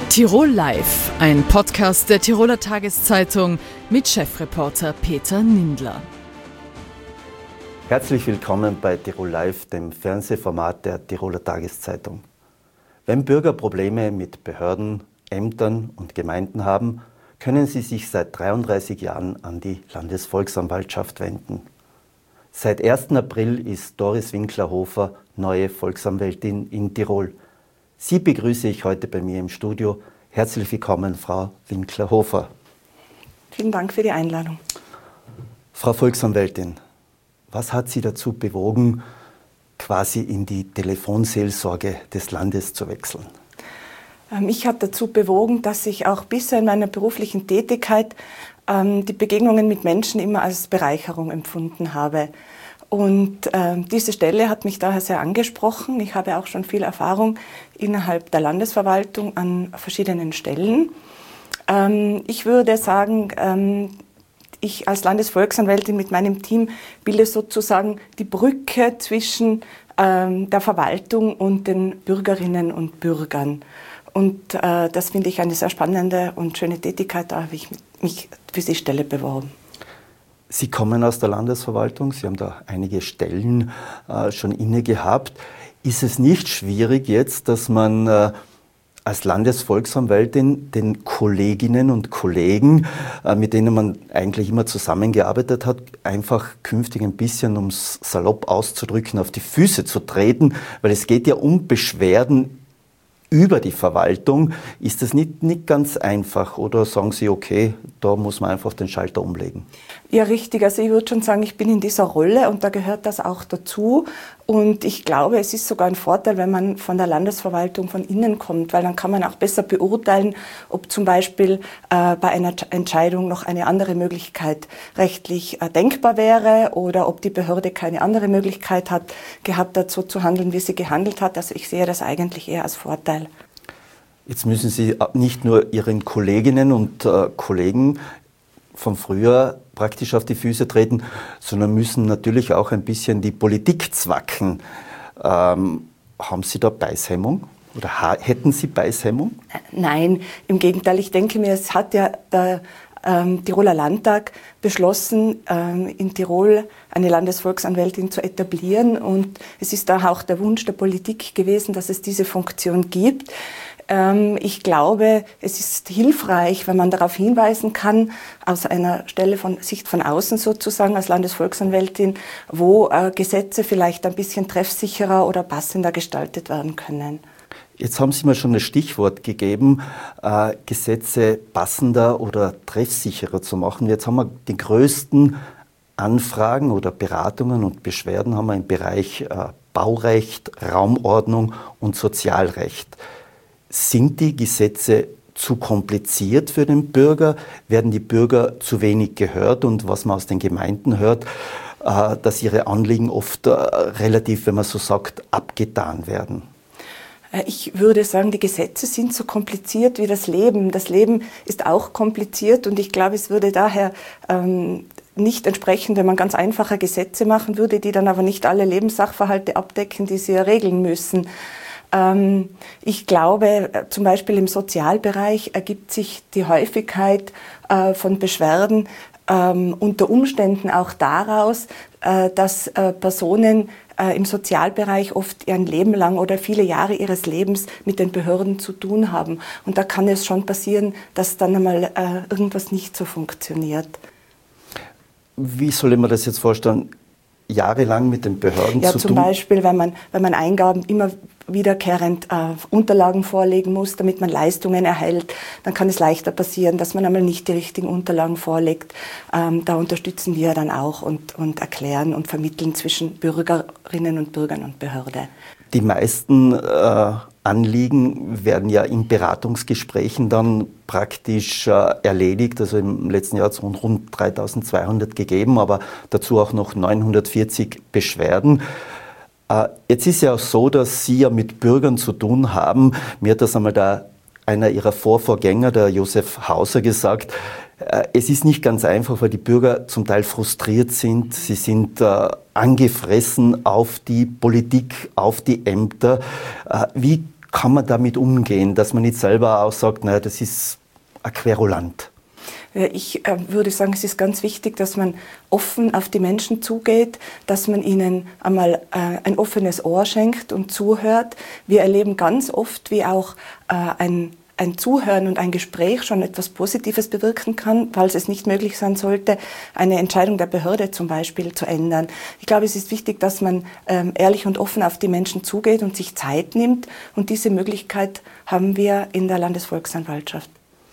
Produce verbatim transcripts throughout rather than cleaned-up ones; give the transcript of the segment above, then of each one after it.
Tirol Live, ein Podcast der Tiroler Tageszeitung mit Chefreporter Peter Nindler. Herzlich willkommen bei Tirol Live, dem Fernsehformat der Tiroler Tageszeitung. Wenn Bürger Probleme mit Behörden, Ämtern und Gemeinden haben, können sie sich seit dreiunddreißig Jahren an die Landesvolksanwaltschaft wenden. Seit ersten April ist Doris Winkler-Hofer neue Volksanwältin in Tirol. Sie begrüße ich heute bei mir im Studio. Herzlich willkommen, Frau Winkler-Hofer. Vielen Dank für die Einladung. Frau Volksanwältin, was hat Sie dazu bewogen, quasi in die Telefonseelsorge des Landes zu wechseln? Mich hat dazu bewogen, dass ich auch bisher in meiner beruflichen Tätigkeit ähm, die Begegnungen mit Menschen immer als Bereicherung empfunden habe. Und äh, diese Stelle hat mich daher sehr angesprochen. Ich habe auch schon viel Erfahrung innerhalb der Landesverwaltung an verschiedenen Stellen. Ähm, ich würde sagen, ähm, ich als Landesvolksanwältin mit meinem Team bilde sozusagen die Brücke zwischen ähm, der Verwaltung und den Bürgerinnen und Bürgern. Und äh, das finde ich eine sehr spannende und schöne Tätigkeit. Da habe ich mich für die Stelle beworben. Sie kommen aus der Landesverwaltung, Sie haben da einige Stellen äh, schon inne gehabt. Ist es nicht schwierig jetzt, dass man äh, als Landesvolksanwältin den Kolleginnen und Kollegen, äh, mit denen man eigentlich immer zusammengearbeitet hat, einfach künftig ein bisschen, um es salopp auszudrücken, auf die Füße zu treten? Weil es geht ja um Beschwerden über die Verwaltung. Ist das nicht, nicht ganz einfach, oder sagen Sie, okay, da muss man einfach den Schalter umlegen? Ja, richtig. Also ich würde schon sagen, ich bin in dieser Rolle und da gehört das auch dazu. Und ich glaube, es ist sogar ein Vorteil, wenn man von der Landesverwaltung von innen kommt, weil dann kann man auch besser beurteilen, ob zum Beispiel äh, bei einer Entscheidung noch eine andere Möglichkeit rechtlich äh, denkbar wäre oder ob die Behörde keine andere Möglichkeit hat, gehabt hat, so zu handeln, wie sie gehandelt hat. Also ich sehe das eigentlich eher als Vorteil. Jetzt müssen Sie nicht nur Ihren Kolleginnen und äh, Kollegen von früher praktisch auf die Füße treten, sondern müssen natürlich auch ein bisschen die Politik zwacken. Ähm, haben Sie da Beißhemmung oder ha- hätten Sie Beißhemmung? Nein, im Gegenteil. Ich denke mir, es hat ja der ähm, Tiroler Landtag beschlossen, ähm, in Tirol eine Landesvolksanwältin zu etablieren. Und es ist da auch der Wunsch der Politik gewesen, dass es diese Funktion gibt. Ich glaube, es ist hilfreich, wenn man darauf hinweisen kann, aus einer Stelle von Sicht von außen sozusagen, als Landesvolksanwältin, wo äh, Gesetze vielleicht ein bisschen treffsicherer oder passender gestaltet werden können. Jetzt haben Sie mir schon ein Stichwort gegeben, äh, Gesetze passender oder treffsicherer zu machen. Jetzt haben wir die größten Anfragen oder Beratungen und Beschwerden haben wir im Bereich äh, Baurecht, Raumordnung und Sozialrecht. Sind die Gesetze zu kompliziert für den Bürger? Werden die Bürger zu wenig gehört? Und was man aus den Gemeinden hört, dass ihre Anliegen oft relativ, wenn man so sagt, abgetan werden? Ich würde sagen, die Gesetze sind so kompliziert wie das Leben. Das Leben ist auch kompliziert und ich glaube, es würde daher ähm, nicht entsprechen, wenn man ganz einfache Gesetze machen würde, die dann aber nicht alle Lebenssachverhalte abdecken, die sie ja regeln müssen. Ich glaube, zum Beispiel im Sozialbereich ergibt sich die Häufigkeit von Beschwerden unter Umständen auch daraus, dass Personen im Sozialbereich oft ein Leben lang oder viele Jahre ihres Lebens mit den Behörden zu tun haben. Und da kann es schon passieren, dass dann einmal irgendwas nicht so funktioniert. Wie soll ich mir das jetzt vorstellen? Jahrelang mit den Behörden ja, zu zum tun? Ja, zum Beispiel, wenn man, wenn man Eingaben immer wiederkehrend äh, Unterlagen vorlegen muss, damit man Leistungen erhält, dann kann es leichter passieren, dass man einmal nicht die richtigen Unterlagen vorlegt. Ähm, da unterstützen wir dann auch und, und erklären und vermitteln zwischen Bürgerinnen und Bürgern und Behörde. Die meisten äh, Anliegen werden ja in Beratungsgesprächen dann praktisch äh, erledigt. Also im letzten Jahr hat es rund dreitausendzweihundert gegeben, aber dazu auch noch neunhundertvierzig Beschwerden. Äh, jetzt ist ja auch so, dass Sie ja mit Bürgern zu tun haben. Mir hat das einmal da einer Ihrer Vorvorgänger, der Josef Hauser, gesagt. Äh, es ist nicht ganz einfach, weil die Bürger zum Teil frustriert sind. Sie sind äh, angefressen auf die Politik, auf die Ämter. Äh, wie kann man damit umgehen, dass man nicht selber auch sagt, naja, das ist ein Querulant? Ich äh, würde sagen, es ist ganz wichtig, dass man offen auf die Menschen zugeht, dass man ihnen einmal äh, ein offenes Ohr schenkt und zuhört. Wir erleben ganz oft, wie auch äh, ein, ein Zuhören und ein Gespräch schon etwas Positives bewirken kann, falls es nicht möglich sein sollte, eine Entscheidung der Behörde zum Beispiel zu ändern. Ich glaube, es ist wichtig, dass man ähm, ehrlich und offen auf die Menschen zugeht und sich Zeit nimmt. Und diese Möglichkeit haben wir in der Landesvolksanwaltschaft.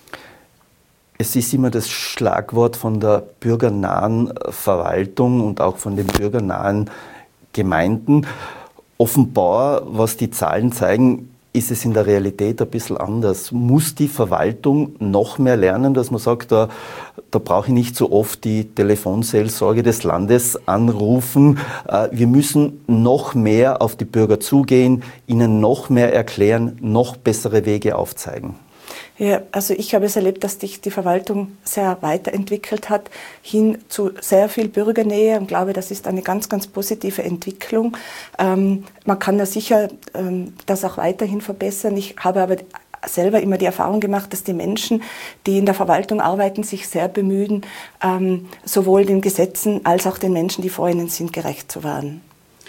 Es ist immer das Schlagwort von der bürgernahen Verwaltung und auch von den bürgernahen Gemeinden. Offenbar, was die Zahlen zeigen, ist es in der Realität ein bisschen anders. Muss die Verwaltung noch mehr lernen, dass man sagt, da, da brauche ich nicht so oft die Telefonseelsorge des Landes anrufen. Wir müssen noch mehr auf die Bürger zugehen, ihnen noch mehr erklären, noch bessere Wege aufzeigen. Ja, also ich habe es erlebt, dass sich die Verwaltung sehr weiterentwickelt hat, hin zu sehr viel Bürgernähe, und glaube, das ist eine ganz, ganz positive Entwicklung. Ähm, man kann ja sicher ähm, das auch weiterhin verbessern. Ich habe aber selber immer die Erfahrung gemacht, dass die Menschen, die in der Verwaltung arbeiten, sich sehr bemühen, ähm, sowohl den Gesetzen als auch den Menschen, die vor ihnen sind, gerecht zu werden.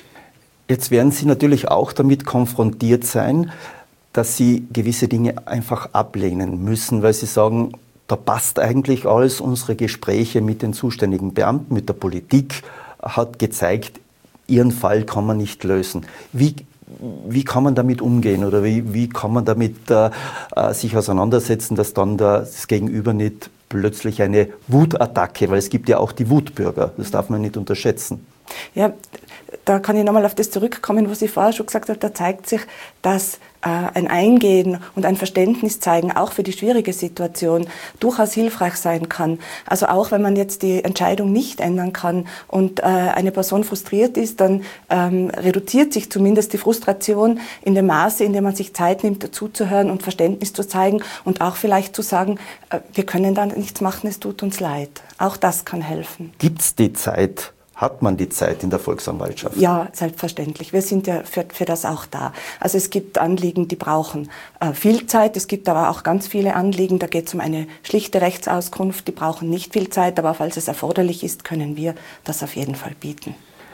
Jetzt werden Sie natürlich auch damit konfrontiert sein, dass sie gewisse Dinge einfach ablehnen müssen, weil sie sagen, da passt eigentlich alles. Unsere Gespräche mit den zuständigen Beamten, mit der Politik hat gezeigt, ihren Fall kann man nicht lösen. Wie, wie kann man damit umgehen oder wie, wie kann man damit äh, sich auseinandersetzen, dass dann das Gegenüber nicht plötzlich eine Wutattacke, weil es gibt ja auch die Wutbürger, das darf man nicht unterschätzen. Ja, da kann ich nochmal auf das zurückkommen, was ich vorher schon gesagt habe. Da zeigt sich, dass äh, ein Eingehen und ein Verständnis zeigen, auch für die schwierige Situation, durchaus hilfreich sein kann. Also auch wenn man jetzt die Entscheidung nicht ändern kann und äh, eine Person frustriert ist, dann ähm, reduziert sich zumindest die Frustration in dem Maße, in dem man sich Zeit nimmt, dazuzuhören und Verständnis zu zeigen und auch vielleicht zu sagen, äh, wir können da nichts machen, es tut uns leid. Auch das kann helfen. Gibt es die Zeit? Hat man die Zeit in der Volksanwaltschaft? Ja, selbstverständlich. Wir sind ja für, für das auch da. Also es gibt Anliegen, die brauchen äh, viel Zeit. Es gibt aber auch ganz viele Anliegen, da geht es um eine schlichte Rechtsauskunft, die brauchen nicht viel Zeit, aber falls es erforderlich ist, können wir das auf jeden Fall bieten.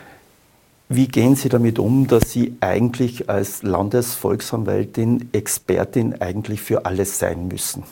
Wie gehen Sie damit um, dass Sie eigentlich als Landesvolksanwältin, Expertin eigentlich für alles sein müssen?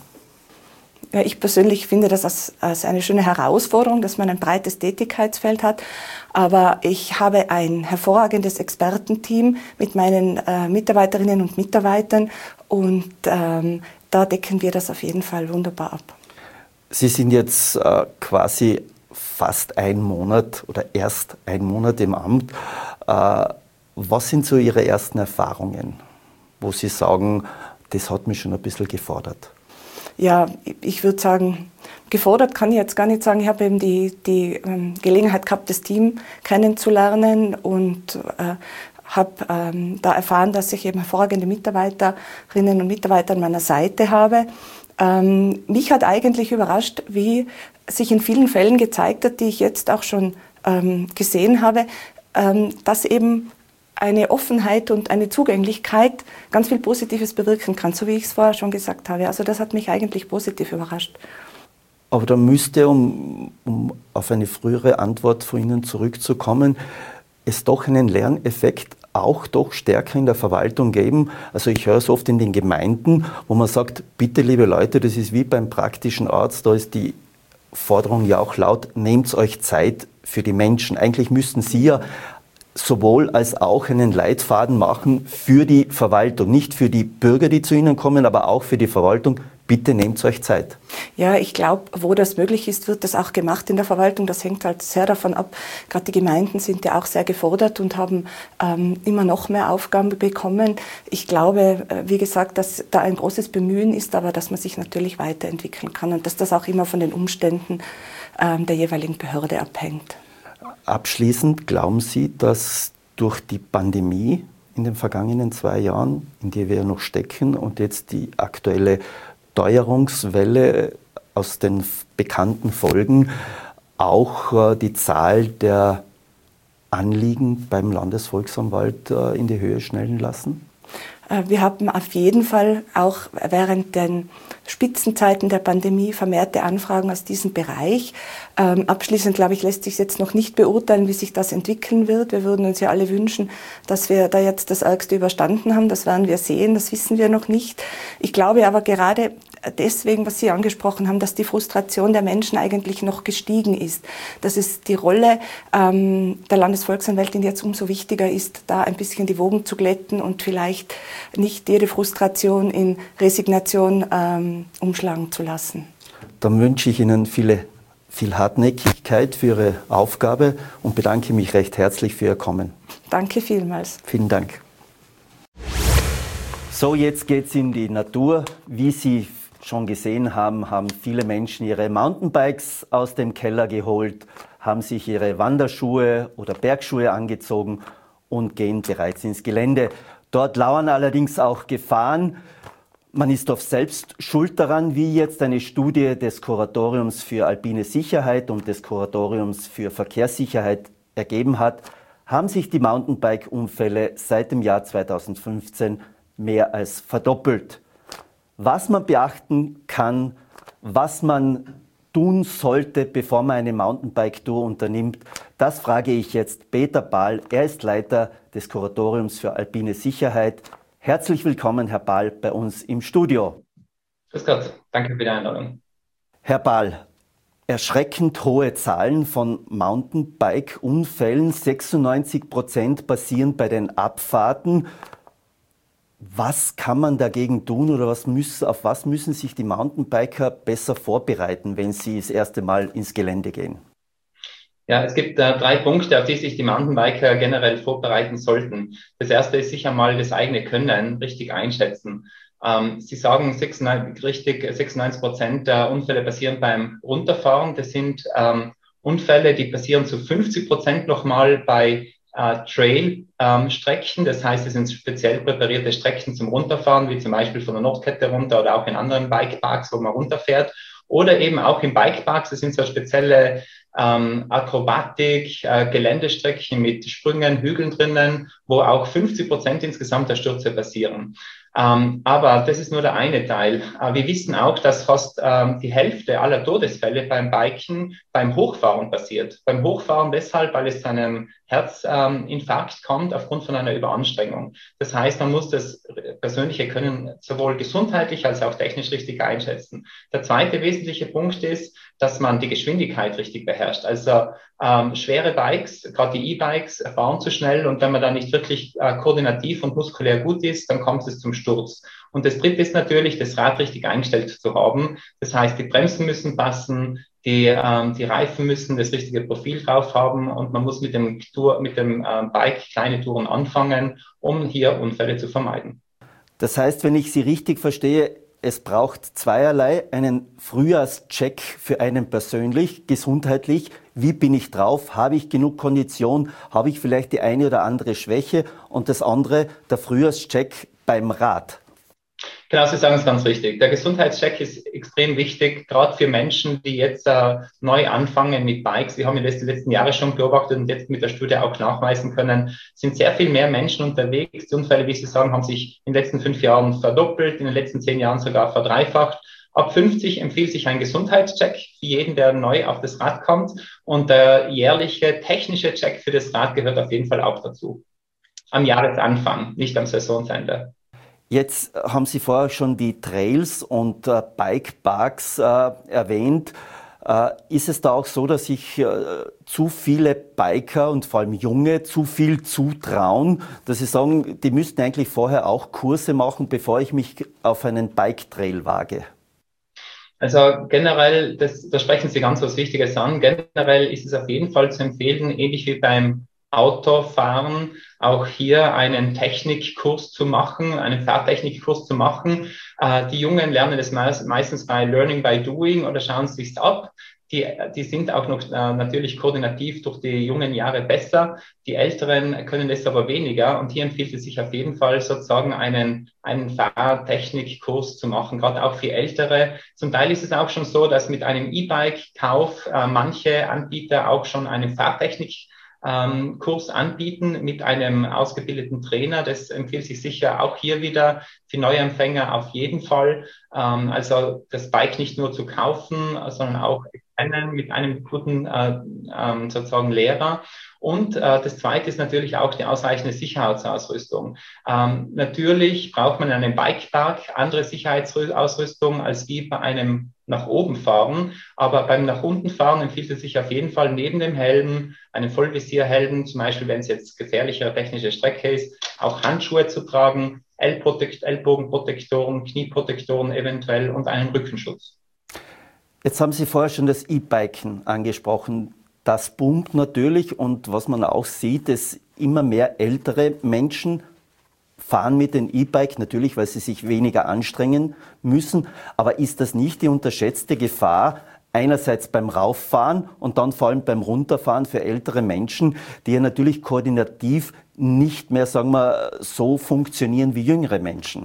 Ja, ich persönlich finde das als, als eine schöne Herausforderung, dass man ein breites Tätigkeitsfeld hat. Aber ich habe ein hervorragendes Expertenteam mit meinen äh, Mitarbeiterinnen und Mitarbeitern und ähm, da decken wir das auf jeden Fall wunderbar ab. Sie sind jetzt äh, quasi fast ein Monat oder erst ein Monat im Amt. Äh, was sind so Ihre ersten Erfahrungen, wo Sie sagen, das hat mich schon ein bisschen gefordert? Ja, ich würde sagen, gefordert kann ich jetzt gar nicht sagen. Ich habe eben die, die ähm, Gelegenheit gehabt, das Team kennenzulernen und äh, habe ähm, da erfahren, dass ich eben hervorragende Mitarbeiterinnen und Mitarbeiter an meiner Seite habe. Ähm, mich hat eigentlich überrascht, wie sich in vielen Fällen gezeigt hat, die ich jetzt auch schon ähm, gesehen habe, ähm, dass eben eine Offenheit und eine Zugänglichkeit ganz viel Positives bewirken kann, so wie ich es vorher schon gesagt habe. Also das hat mich eigentlich positiv überrascht. Aber da müsste, um, um auf eine frühere Antwort von Ihnen zurückzukommen, es doch einen Lerneffekt auch doch stärker in der Verwaltung geben. Also ich höre es oft in den Gemeinden, wo man sagt, bitte liebe Leute, das ist wie beim praktischen Arzt, da ist die Forderung ja auch laut, nehmt euch Zeit für die Menschen. Eigentlich müssten Sie ja sowohl als auch einen Leitfaden machen für die Verwaltung, nicht für die Bürger, die zu Ihnen kommen, aber auch für die Verwaltung. Bitte nehmt euch Zeit. Ja, ich glaube, wo das möglich ist, wird das auch gemacht in der Verwaltung. Das hängt halt sehr davon ab. Gerade die Gemeinden sind ja auch sehr gefordert und haben ähm, immer noch mehr Aufgaben bekommen. Ich glaube, äh, wie gesagt, dass da ein großes Bemühen ist, aber dass man sich natürlich weiterentwickeln kann und dass das auch immer von den Umständen ähm, der jeweiligen Behörde abhängt. Abschließend, glauben Sie, dass durch die Pandemie in den vergangenen zwei Jahren, in der wir noch stecken, und jetzt die aktuelle Teuerungswelle aus den bekannten Folgen, auch die Zahl der Anliegen beim Landesvolksanwalt in die Höhe schnellen lassen? Wir haben auf jeden Fall auch während den Spitzenzeiten der Pandemie vermehrte Anfragen aus diesem Bereich. Ähm, abschließend, glaube ich, lässt sich jetzt noch nicht beurteilen, wie sich das entwickeln wird. Wir würden uns ja alle wünschen, dass wir da jetzt das Ärgste überstanden haben. Das werden wir sehen, das wissen wir noch nicht. Ich glaube aber gerade deswegen, was Sie angesprochen haben, dass die Frustration der Menschen eigentlich noch gestiegen ist. Dass es die Rolle ähm, der Landesvolksanwältin jetzt umso wichtiger ist, da ein bisschen die Wogen zu glätten und vielleicht nicht jede Frustration in Resignation ähm, umschlagen zu lassen. Dann wünsche ich Ihnen viele, viel Hartnäckigkeit für Ihre Aufgabe und bedanke mich recht herzlich für Ihr Kommen. Danke vielmals. Vielen Dank. So, jetzt geht es in die Natur. Wie Sie schon gesehen haben, haben viele Menschen ihre Mountainbikes aus dem Keller geholt, haben sich ihre Wanderschuhe oder Bergschuhe angezogen und gehen bereits ins Gelände. Dort lauern allerdings auch Gefahren. Man ist oft selbst schuld daran, wie jetzt eine Studie des Kuratoriums für alpine Sicherheit und des Kuratoriums für Verkehrssicherheit ergeben hat, haben sich die Mountainbike-Unfälle seit dem Jahr zweitausendfünfzehn mehr als verdoppelt. Was man beachten kann, was man tun sollte, bevor man eine Mountainbike-Tour unternimmt, das frage ich jetzt Peter Bahl. Er ist Leiter des Kuratoriums für alpine Sicherheit. Herzlich willkommen, Herr Bahl, bei uns im Studio. Grüß Gott, danke für die Einladung. Herr Bahl, erschreckend hohe Zahlen von Mountainbike-Unfällen, sechsundneunzig Prozent passieren bei den Abfahrten. Was kann man dagegen tun oder was müssen, auf was müssen sich die Mountainbiker besser vorbereiten, wenn sie das erste Mal ins Gelände gehen? Ja, es gibt äh, drei Punkte, auf die sich die Mountainbiker generell vorbereiten sollten. Das erste ist sicher mal das eigene Können richtig einschätzen. Ähm, Sie sagen sechsundneunzig, richtig, sechsundneunzig Prozent der Unfälle passieren beim Runterfahren. Das sind ähm, Unfälle, die passieren zu fünfzig Prozent nochmal bei äh, Trail-Strecken. Ähm, das heißt, es sind speziell präparierte Strecken zum Runterfahren, wie zum Beispiel von der Nordkette runter oder auch in anderen Bikeparks, wo man runterfährt. Oder eben auch in Bikeparks, das sind so spezielle ähm, Akrobatik, äh, Geländestrecken mit Sprüngen, Hügeln drinnen, wo auch fünfzig Prozent insgesamt der Stürze passieren. Ähm, aber das ist nur der eine Teil. Äh, wir wissen auch, dass fast ähm, die Hälfte aller Todesfälle beim Biken beim Hochfahren passiert. Beim Hochfahren deshalb, weil es zu einem Herzinfarkt ähm, kommt aufgrund von einer Überanstrengung. Das heißt, man muss das persönliche Können sowohl gesundheitlich als auch technisch richtig einschätzen. Der zweite wesentliche Punkt ist, dass man die Geschwindigkeit richtig beherrscht. Also ähm, schwere Bikes, gerade die E-Bikes, fahren zu schnell und wenn man da nicht wirklich äh, koordinativ und muskulär gut ist, dann kommt es zum Sturz. Und das dritte ist natürlich, das Rad richtig eingestellt zu haben. Das heißt, die Bremsen müssen passen, die, ähm, die Reifen müssen das richtige Profil drauf haben und man muss mit dem, Tour, mit dem ähm, Bike kleine Touren anfangen, um hier Unfälle zu vermeiden. Das heißt, wenn ich Sie richtig verstehe, es braucht zweierlei, einen Frühjahrscheck für einen persönlich, gesundheitlich. Wie bin ich drauf? Habe ich genug Kondition? Habe ich vielleicht die eine oder andere Schwäche? Und das andere, der Frühjahrscheck beim Rad. Genau, Sie sagen es ganz richtig. Der Gesundheitscheck ist extrem wichtig, gerade für Menschen, die jetzt äh, neu anfangen mit Bikes. Wir haben in den letzten Jahren schon beobachtet und jetzt mit der Studie auch nachweisen können, sind sehr viel mehr Menschen unterwegs. Die Unfälle, wie Sie sagen, haben sich in den letzten fünf Jahren verdoppelt, in den letzten zehn Jahren sogar verdreifacht. Ab fünfzig empfiehlt sich ein Gesundheitscheck für jeden, der neu auf das Rad kommt. Und der jährliche technische Check für das Rad gehört auf jeden Fall auch dazu. Am Jahresanfang, nicht am Saisonende. Jetzt haben Sie vorher schon die Trails und äh, Bikeparks äh, erwähnt. Äh, ist es da auch so, dass sich äh, zu viele Biker und vor allem Junge zu viel zutrauen, dass sie sagen, die müssten eigentlich vorher auch Kurse machen, bevor ich mich auf einen Bike-Trail wage? Also generell, das, da sprechen Sie ganz was Wichtiges an. Generell ist es auf jeden Fall zu empfehlen, ähnlich wie beim Autofahren, auch hier einen Technikkurs zu machen, einen Fahrtechnikkurs zu machen. Äh, die Jungen lernen das meist, meistens bei Learning by Doing oder schauen es sich ab. Die, die sind auch noch äh, natürlich koordinativ durch die jungen Jahre besser. Die Älteren können das aber weniger. Und hier empfiehlt es sich auf jeden Fall sozusagen einen, einen Fahrtechnikkurs zu machen, gerade auch für Ältere. Zum Teil ist es auch schon so, dass mit einem E-Bike-Kauf äh, manche Anbieter auch schon einen Fahrtechnik ähm, Kurs anbieten mit einem ausgebildeten Trainer. Das empfiehlt sich sicher auch hier wieder für Neuempfänger auf jeden Fall. Ähm, also das Bike nicht nur zu kaufen, sondern auch mit einem guten äh, ähm, sozusagen Lehrer. Und äh, das Zweite ist natürlich auch die ausreichende Sicherheitsausrüstung. Ähm, natürlich braucht man in einem Bikepark andere Sicherheitsausrüstung als wie bei einem nach oben fahren. Aber beim nach unten fahren empfiehlt es sich auf jeden Fall neben dem Helm, einem Vollvisierhelm, zum Beispiel wenn es jetzt gefährlichere technische Strecke ist, auch Handschuhe zu tragen, Ellbogenprotektoren, Knieprotektoren eventuell und einen Rückenschutz. Jetzt haben Sie vorher schon das E-Biken angesprochen. Das boomt natürlich und was man auch sieht, ist immer mehr ältere Menschen fahren mit dem E-Bike, natürlich, weil sie sich weniger anstrengen müssen. Aber ist das nicht die unterschätzte Gefahr, einerseits beim Rauffahren und dann vor allem beim Runterfahren für ältere Menschen, die ja natürlich koordinativ nicht mehr, sagen wir, so funktionieren wie jüngere Menschen?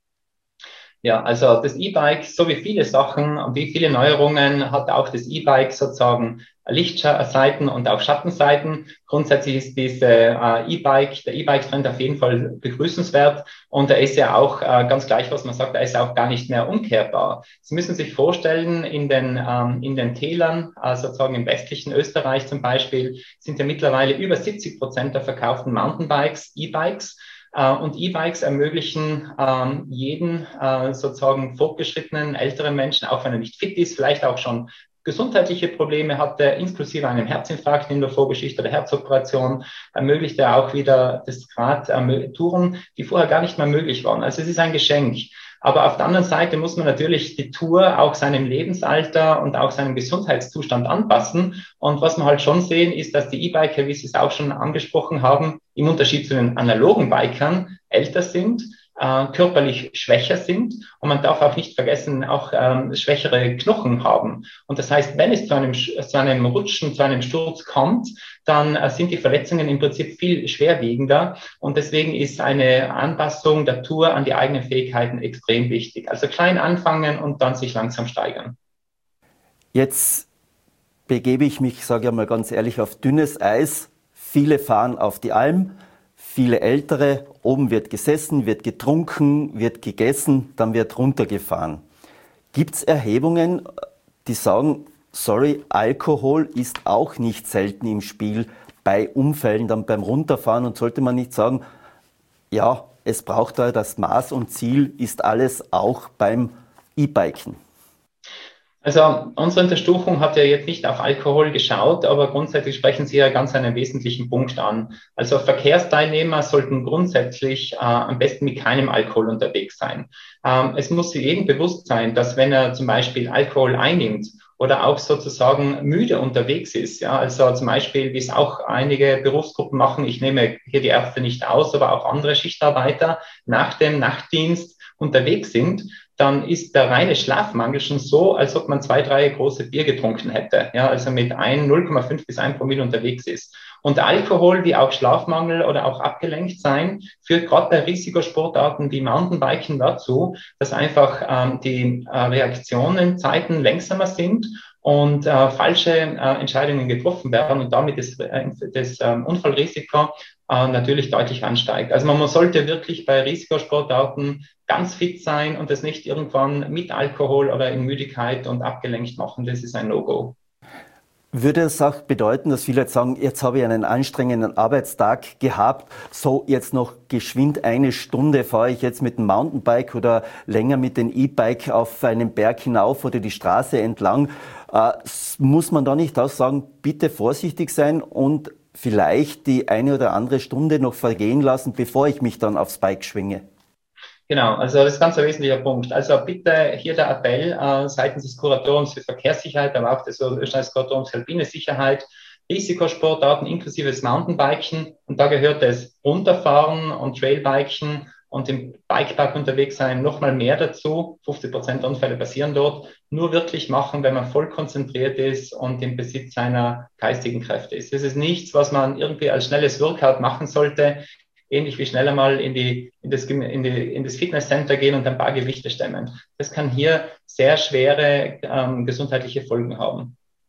Ja, also das E-Bike, so wie viele Sachen und wie viele Neuerungen, hat auch das E-Bike sozusagen Lichtseiten und auch Schattenseiten. Grundsätzlich ist diese äh, E-Bike, der E-Bike-Trend auf jeden Fall begrüßenswert und er ist ja auch äh, ganz gleich, was man sagt, er ist auch gar nicht mehr umkehrbar. Sie müssen sich vorstellen, in den, ähm, in den Tälern, äh, sozusagen im westlichen Österreich zum Beispiel, sind ja mittlerweile über siebzig Prozent der verkauften Mountainbikes E-Bikes. Und E-Bikes ermöglichen ähm, jeden äh, sozusagen fortgeschrittenen, älteren Menschen, auch wenn er nicht fit ist, vielleicht auch schon gesundheitliche Probleme hatte, inklusive einem Herzinfarkt in der Vorgeschichte oder Herzoperation, ermöglicht er auch wieder das Grad äh, Touren, die vorher gar nicht mehr möglich waren. Also es ist ein Geschenk. Aber auf der anderen Seite muss man natürlich die Tour auch seinem Lebensalter und auch seinem Gesundheitszustand anpassen. Und was wir halt schon sehen, ist, dass die E-Biker, wie Sie es auch schon angesprochen haben, im Unterschied zu den analogen Bikern älter sind, äh, körperlich schwächer sind und man darf auch nicht vergessen, auch ähm, schwächere Knochen haben. Und das heißt, wenn es zu einem, zu einem Rutschen, zu einem Sturz kommt, dann äh, sind die Verletzungen im Prinzip viel schwerwiegender und deswegen ist eine Anpassung der Tour an die eigenen Fähigkeiten extrem wichtig. Also klein anfangen und dann sich langsam steigern. Jetzt begebe ich mich, sage ich mal ganz ehrlich, auf dünnes Eis. Viele fahren auf die Alm, viele Ältere, oben wird gesessen, wird getrunken, wird gegessen, dann wird runtergefahren. Gibt es Erhebungen, die sagen, sorry, Alkohol ist auch nicht selten im Spiel bei Unfällen, dann beim Runterfahren und sollte man nicht sagen, ja, es braucht da das Maß und Ziel ist alles auch beim E-Biken? Also unsere Untersuchung hat ja jetzt nicht auf Alkohol geschaut, aber grundsätzlich sprechen Sie ja ganz einen wesentlichen Punkt an. Also Verkehrsteilnehmer sollten grundsätzlich äh, am besten mit keinem Alkohol unterwegs sein. Ähm, es muss jedem bewusst sein, dass wenn er zum Beispiel Alkohol einnimmt oder auch sozusagen müde unterwegs ist, ja, also zum Beispiel, wie es auch einige Berufsgruppen machen, ich nehme hier die Ärzte nicht aus, aber auch andere Schichtarbeiter nach dem Nachtdienst unterwegs sind, dann ist der reine Schlafmangel schon so, als ob man zwei, drei große Bier getrunken hätte. Ja, also mit ein null Komma fünf bis ein Promille unterwegs ist. Und Alkohol, wie auch Schlafmangel oder auch abgelenkt sein, führt gerade bei Risikosportarten wie Mountainbiken dazu, dass einfach ähm, die äh, Reaktionenzeiten langsamer sind und äh, falsche äh, Entscheidungen getroffen werden und damit das, äh, das äh, Unfallrisiko äh, natürlich deutlich ansteigt. Also man sollte wirklich bei Risikosportarten ganz fit sein und das nicht irgendwann mit Alkohol oder in Müdigkeit und abgelenkt machen. Das ist ein No-Go. Würde es auch bedeuten, dass viele jetzt sagen, jetzt habe ich einen anstrengenden Arbeitstag gehabt, so jetzt noch geschwind eine Stunde fahre ich jetzt mit dem Mountainbike oder länger mit dem E-Bike auf einen Berg hinauf oder die Straße entlang. Äh, muss man da nicht auch sagen, bitte vorsichtig sein und vielleicht die eine oder andere Stunde noch vergehen lassen, bevor ich mich dann aufs Bike schwinge? Genau, also das ist ganz ein wesentlicher Punkt. Also bitte hier der Appell äh, seitens des Kuratoriums für Verkehrssicherheit, aber auch des österreichischen Kuratoriums für alpine Sicherheit, Risikosportarten inklusive des Mountainbiken. Und da gehört das Runterfahren und Trailbiken und im Bikepark unterwegs sein nochmal mehr dazu. fünfzig Prozent der Unfälle passieren dort. Nur wirklich machen, wenn man voll konzentriert ist und im Besitz seiner geistigen Kräfte ist. Das ist nichts, was man irgendwie als schnelles Workout machen sollte. Ähnlich wie schneller mal in, die, in, das, in, die, in das Fitnesscenter gehen und ein paar Gewichte stemmen. Das kann hier sehr schwere ähm, gesundheitliche Folgen haben.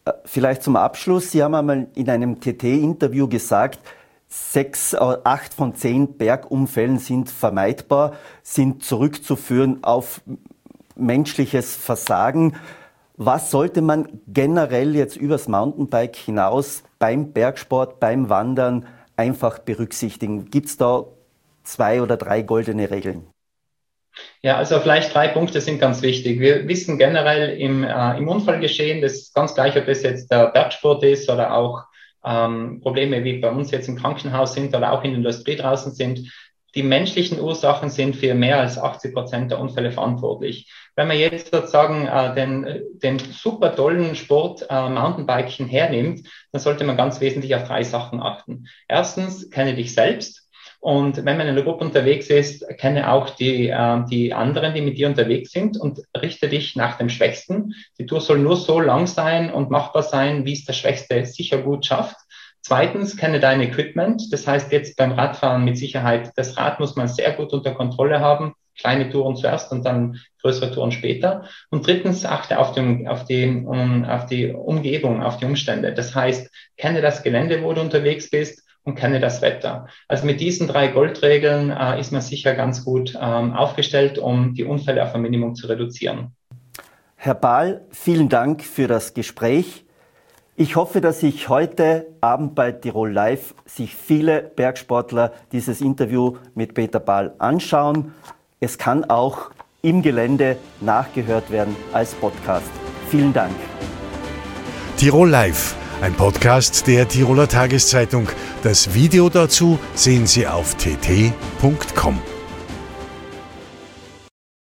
Vielleicht zum Abschluss. Sie haben einmal in einem T T-Interview gesagt, sechs, acht von zehn Bergunfällen sind vermeidbar, sind zurückzuführen auf menschliches Versagen. Was sollte man generell jetzt übers Mountainbike hinaus beim Bergsport, beim Wandern einfach berücksichtigen? Gibt es da zwei oder drei goldene Regeln? Ja, also vielleicht drei Punkte sind ganz wichtig. Wir wissen generell im, äh, im Unfallgeschehen, das ist ganz gleich, ob das jetzt der Bergsport ist oder auch ähm, Probleme wie bei uns jetzt im Krankenhaus sind oder auch in der Industrie draußen sind. Die menschlichen Ursachen sind für mehr als achtzig Prozent der Unfälle verantwortlich. Wenn man jetzt sozusagen äh, den, den super tollen Sport äh, Mountainbiken hernimmt, dann sollte man ganz wesentlich auf drei Sachen achten. Erstens, kenne dich selbst. Und wenn man in einer Gruppe unterwegs ist, kenne auch die, äh, die anderen, die mit dir unterwegs sind und richte dich nach dem Schwächsten. Die Tour soll nur so lang sein und machbar sein, wie es der Schwächste sicher gut schafft. Zweitens, kenne dein Equipment. Das heißt jetzt beim Radfahren mit Sicherheit, das Rad muss man sehr gut unter Kontrolle haben. Kleine Touren zuerst und dann größere Touren später. Und drittens, achte auf, den, auf, die, um, auf die Umgebung, auf die Umstände. Das heißt, kenne das Gelände, wo du unterwegs bist, und kenne das Wetter. Also mit diesen drei Goldregeln äh, ist man sicher ganz gut ähm, aufgestellt, um die Unfälle auf ein Minimum zu reduzieren. Herr Bahl, vielen Dank für das Gespräch. Ich hoffe, dass sich heute Abend bei Tirol Live sich viele Bergsportler dieses Interview mit Peter Bahl anschauen. Es kann auch im Gelände nachgehört werden als Podcast. Vielen Dank. Tirol Live, ein Podcast der Tiroler Tageszeitung. Das Video dazu sehen Sie auf t t punkt com.